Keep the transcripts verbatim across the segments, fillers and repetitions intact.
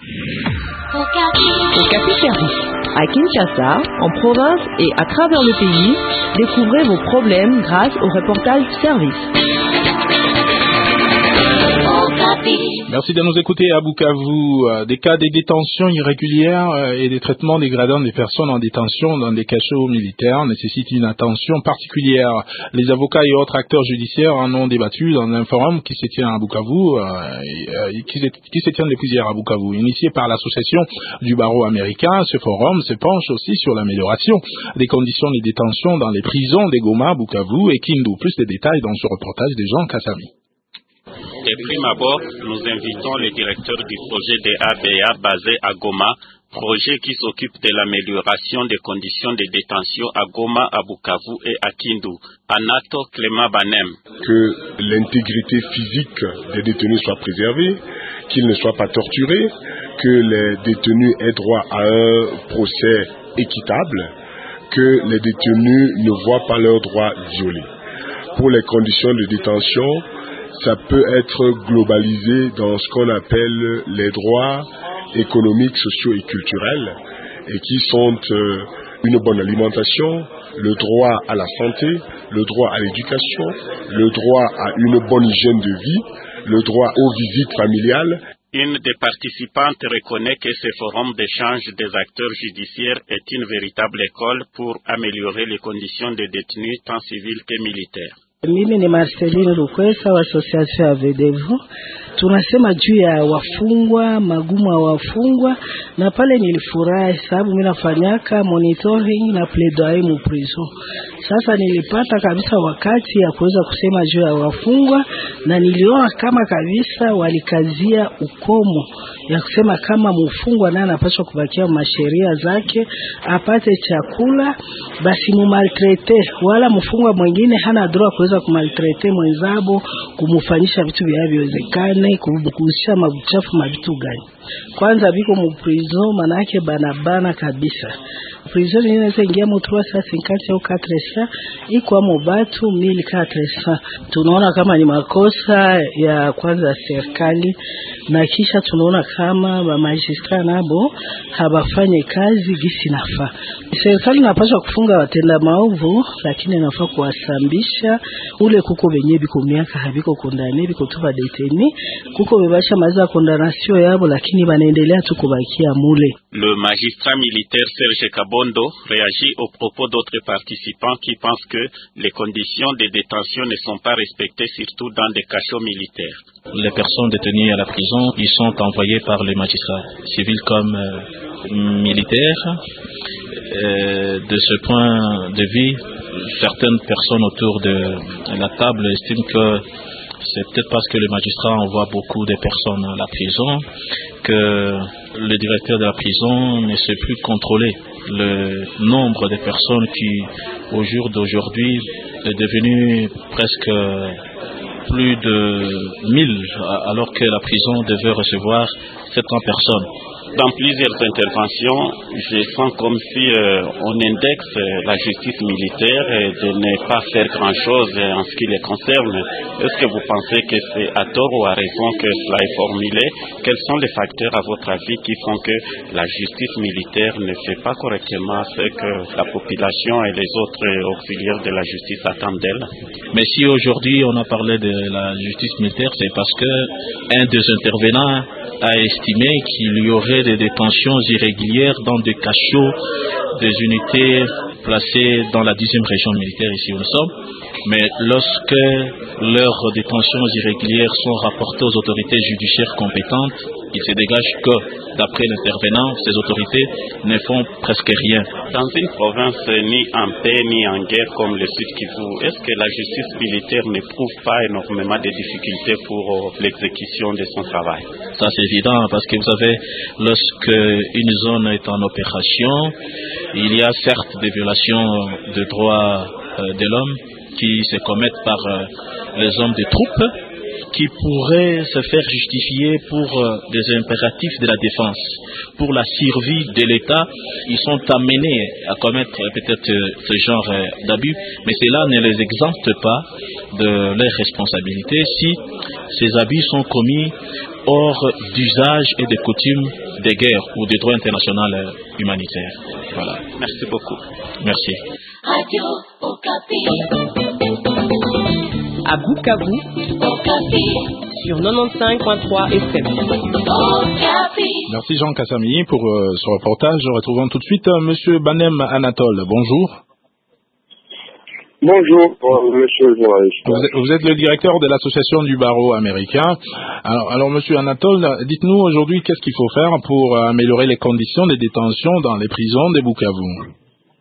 Okapi Service. À Kinshasa, en province et à travers le pays, découvrez vos problèmes grâce au reportage service. Merci de nous écouter à Bukavu. Des cas de détention irrégulière et des traitements dégradants des personnes en détention dans des cachots militaires nécessitent une attention particulière. Les avocats et autres acteurs judiciaires en ont débattu dans un forum qui se tient à Bukavu, euh, qui, se, qui se tient depuis hier à Bukavu. Initié par l'association du barreau américain, ce forum se penche aussi sur l'amélioration des conditions de détention dans les prisons de Goma, Bukavu et Kindu. Plus de détails dans ce reportage de Jean Kassami. De prime abord, nous invitons le directeur du projet de A B A basé à Goma, projet qui s'occupe de l'amélioration des conditions de détention à Goma, à Bukavu et à Kindu. Anato Clément Banem. Que l'intégrité physique des détenus soit préservée, qu'ils ne soient pas torturés, que les détenus aient droit à un procès équitable, que les détenus ne voient pas leurs droits violés. Pour les conditions de détention, ça peut être globalisé dans ce qu'on appelle les droits économiques, sociaux et culturels, et qui sont euh, une bonne alimentation, le droit à la santé, le droit à l'éducation, le droit à une bonne hygiène de vie, le droit aux visites familiales. Une des participantes reconnaît que ce forum d'échange des acteurs judiciaires est une véritable école pour améliorer les conditions des détenus tant civils que militaires. Mimi ni Marceline Lukwesa wa Association ya Vedevu. Tunasema juu ya wafungwa, magumu ya wafungwa, na pale nilifurahi sababu mimi nafanyaka monitoring na plaidoyer mu prison. Sasa nilipata kabisa wakati ya kuweza kusema juu ya wafungwa, na niliona kama kabisa walikazia ukomo ya kusema kama mfungwa naye anapaswa kubakia masheria zake, apate chakula, basi mu maltraite, wala mfungwa mwingine hana droit kuweza kumaltraite mwenzabo, kumufanyisha vitu vinavyowezekana, kumkushia mabuchafu mabitu gani. Kwanza biko mu prison manake banabana kabisa. Prison inaweza ingia mu trois cent cinquante au quatre cents, iko mu batu mille quatre cents. Tunaona kama ni makosa ya kwanza serikali, na kisha tunaona kama ba magistrat nabo habafanye kazi gisi nafaa. Serikali inapaswa kufunga watenda maovu, lakini inafaa kuwasambisha. Ule kuko benye biko miaka habiko kondane, biko tuba deteni, kuko bebasha maza condamnation yabo, lakini banaendelea tu kubakia mule. Le magistrat militaire Serge Kabondo réagit aux propos d'autres participants qui pensent que les conditions de détention ne sont pas respectées, surtout dans des cachots militaires. Les personnes détenues à la prison, ils sont envoyés par les magistrats, civils comme euh, militaires. Euh, de ce point de vue, certaines personnes autour de la table estiment que c'est peut-être parce que les magistrats envoient beaucoup de personnes à la prison que le directeur de la prison ne sait plus contrôler le nombre de personnes qui, au jour d'aujourd'hui, est devenu presque plus de mille, alors que la prison devait recevoir sept cents personnes. Dans plusieurs interventions, je sens comme si euh, on indexe euh, la justice militaire et de ne pas faire grand-chose euh, en ce qui les concerne. Est-ce que vous pensez que c'est à tort ou à raison que cela est formulé? Quels sont les facteurs, à votre avis, qui font que la justice militaire ne fait pas correctement ce que la population et les autres auxiliaires de la justice attendent d'elle? Mais si aujourd'hui on a parlé de la justice militaire, c'est parce que un des intervenants a estimé qu'il y aurait des détentions irrégulières dans des cachots des unités placées dans la dixième région militaire ici où nous sommes. Mais lorsque leurs détentions irrégulières sont rapportées aux autorités judiciaires compétentes, il se dégage que, d'après l'intervenant, ces autorités ne font presque rien. Dans une province ni en paix ni en guerre comme le Sud Kivu, est-ce que la justice militaire n'éprouve pas énormément de difficultés pour l'exécution de son travail? Ça c'est évident, parce que vous savez, lorsque une zone est en opération, il y a certes des violations des droits euh, de l'homme qui se commettent par euh, les hommes des troupes, qui pourraient se faire justifier pour euh, des impératifs de la défense, pour la survie de l'État. Ils sont amenés à commettre euh, peut-être euh, ce genre euh, d'abus, mais cela ne les exempte pas de leurs responsabilités si ces abus sont commis hors d'usage et de coutumes des guerres ou du droit international euh, humanitaire. Voilà. Merci beaucoup. Merci. Radio Okapi. À Bukavu, Okapi. sur quatre-vingt-quinze point trois F M. Okapi. Merci Jean Kassami pour euh, ce reportage. Retrouvons tout de suite euh, Monsieur Banem Anatole. Bonjour. Bonjour, monsieur le journaliste. Vous êtes, vous êtes le directeur de l'association du barreau américain. Alors, alors monsieur Anatole, dites-nous aujourd'hui qu'est-ce qu'il faut faire pour euh, améliorer les conditions de détention dans les prisons de Bukavu.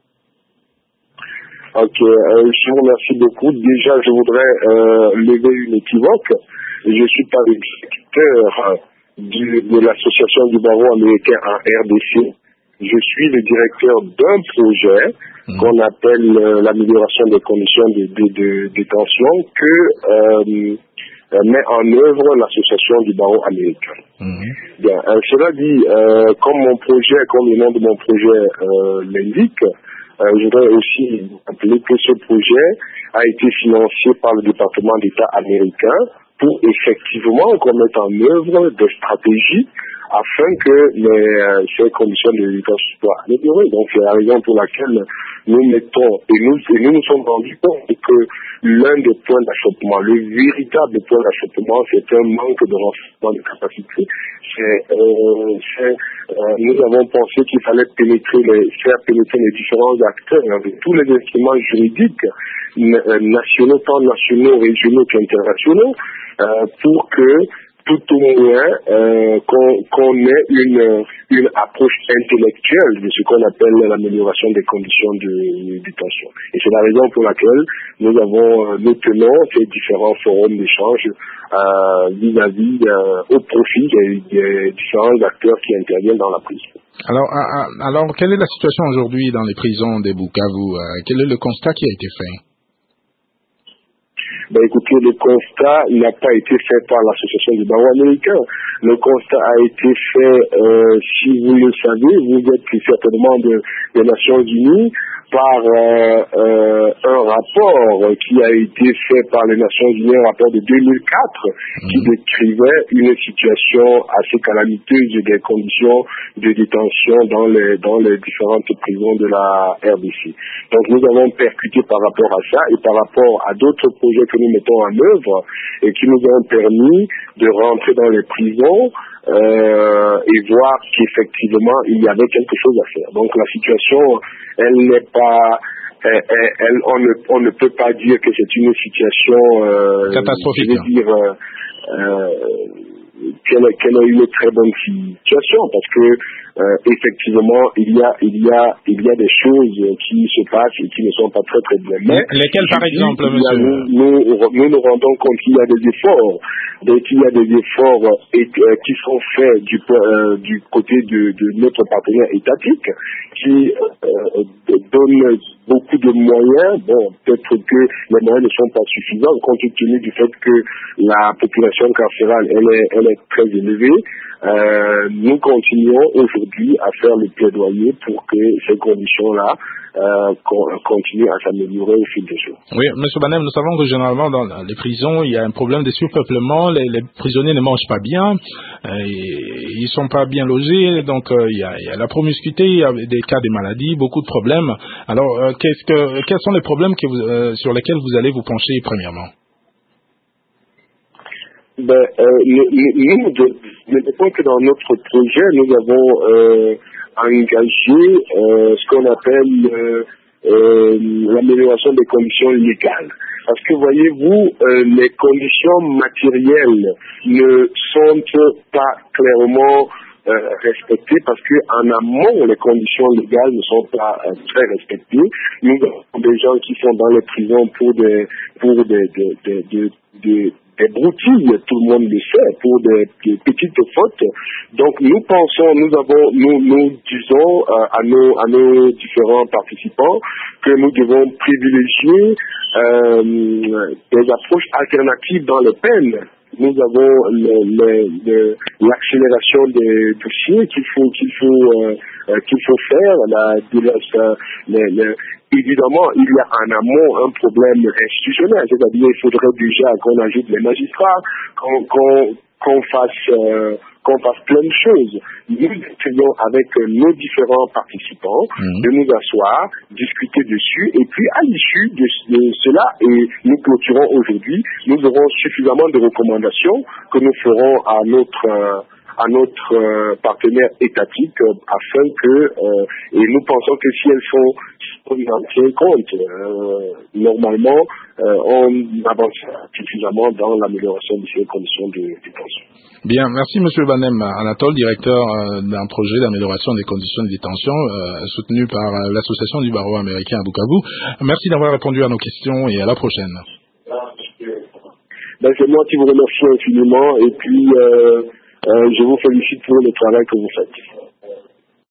Ok, euh, je vous remercie beaucoup. Déjà, je voudrais euh, lever une équivoque. Je suis pas le directeur du, de l'association du barreau américain en R D C. Je suis le directeur d'un projet mmh. qu'on appelle euh, l'amélioration des conditions de, de, de détention que euh, met en œuvre l'association du barreau américain. Mmh. Bien, euh, cela dit, euh, comme mon projet, comme le nom de mon projet euh, l'indique, Euh, je voudrais aussi rappeler que ce projet a été financé par le département d'État américain pour effectivement qu'on mette en œuvre des stratégies afin que les, euh, ces conditions de détention soient améliorées. Donc c'est la raison pour laquelle nous mettons, et nous et nous, nous sommes rendus compte que l'un des points d'achoppement, le véritable point d'achoppement, c'est un manque de renforcement de capacité. C'est, euh, c'est, euh, nous avons pensé qu'il fallait pénétrer les, faire pénétrer les différents acteurs avec tous les instruments juridiques nationaux, tant nationaux, régionaux qu'internationaux, euh, pour que tout au moins euh, qu'on, qu'on ait une, une approche intellectuelle de ce qu'on appelle l'amélioration des conditions de détention. Et c'est la raison pour laquelle nous avons, nous tenons ces différents forums d'échange euh, vis-à-vis euh, au profit des, des différents acteurs qui interviennent dans la prison. Alors, alors, quelle est la situation aujourd'hui dans les prisons des Bukavu? Quel est le constat qui a été fait? Ben écoutez, le constat n'a pas été fait par l'association du barreau américain. Le constat a été fait, euh, si vous le savez, vous êtes certainement de, des Nations Unies, par euh, euh, un rapport qui a été fait par les Nations Unies, un rapport de deux mille quatre, mmh. qui décrivait une situation assez calamiteuse des conditions de détention dans les dans les différentes prisons de la R D C. Donc nous avons percuté par rapport à ça et par rapport à d'autres projets que nous mettons en œuvre et qui nous ont permis de rentrer dans les prisons euh, et voir qu'effectivement il y avait quelque chose à faire. Donc la situation, elle n'est pas, elle, elle, elle, on, ne, on ne peut pas dire que c'est une situation euh, catastrophique. Je veux dire euh, euh, qu'elle, qu'elle a eu une très bonne situation parce que euh, effectivement il y a il y a il y a des choses qui se passent et qui ne sont pas très très bien. Mais lesquelles par exemple, monsieur? Nous, nous, nous nous rendons compte qu'il y a des efforts, donc il y a des efforts et, euh, qui sont faits du euh, du côté de, de notre partenaire étatique qui euh, donne beaucoup de moyens. Bon, peut-être que les moyens ne sont pas suffisants compte tenu du fait que la population carcérale elle est elle est très élevée. Euh, nous continuons aujourd'hui à faire le plaidoyer pour que ces conditions-là euh, continuent à s'améliorer au fil des jours. Oui, M. Banem, nous savons que généralement dans les prisons, il y a un problème de surpeuplement, les, les prisonniers ne mangent pas bien, euh, ils ne sont pas bien logés, donc euh, il, y a, il y a la promiscuité, il y a des cas de maladies, beaucoup de problèmes. Alors, euh, qu'est-ce que, quels sont les problèmes que vous, euh, sur lesquels vous allez vous pencher premièrement? Ben, euh, nous, nous, de, que dans notre projet, nous avons euh, engagé euh, ce qu'on appelle euh, euh, l'amélioration des conditions légales. Parce que voyez-vous, euh, les conditions matérielles ne sont pas clairement euh, respectées parce que en amont, les conditions légales ne sont pas euh, très respectées. Nous avons des gens qui sont dans les prisons pour des pour des des des, des, des des broutilles, tout le monde le sait, pour des, des petites fautes. Donc nous pensons, nous avons, nous, nous disons euh, à nos à nos différents participants que nous devons privilégier euh, des approches alternatives dans les peines nous avons le, le, le, l'accélération des dossiers qu'il faut qu'il faut euh, euh, qu'il faut faire. La, la, le, le, évidemment, il y a en amont un problème institutionnel, c'est-à-dire il faudrait déjà qu'on ajoute les magistrats, qu'on qu'on, qu'on fasse euh, qu'on fasse plein de choses. Nous essayons avec nos différents participants mmh. de nous asseoir, discuter dessus, et puis à l'issue de, de cela, et nous clôturons aujourd'hui, nous aurons suffisamment de recommandations que nous ferons à notre euh, à notre euh, partenaire étatique euh, afin que, euh, et nous pensons que si elles sont, si on en tient compte, euh, normalement, euh, on avance suffisamment dans l'amélioration de ces conditions de détention. Bien, merci Monsieur Banem Anatole, directeur euh, d'un projet d'amélioration des conditions de détention euh, soutenu par euh, l'association du barreau américain à Bukavu. Merci d'avoir répondu à nos questions et à la prochaine. Ben, c'est moi qui vous remercie infiniment et puis euh, Euh, je vous félicite pour le travail que vous faites.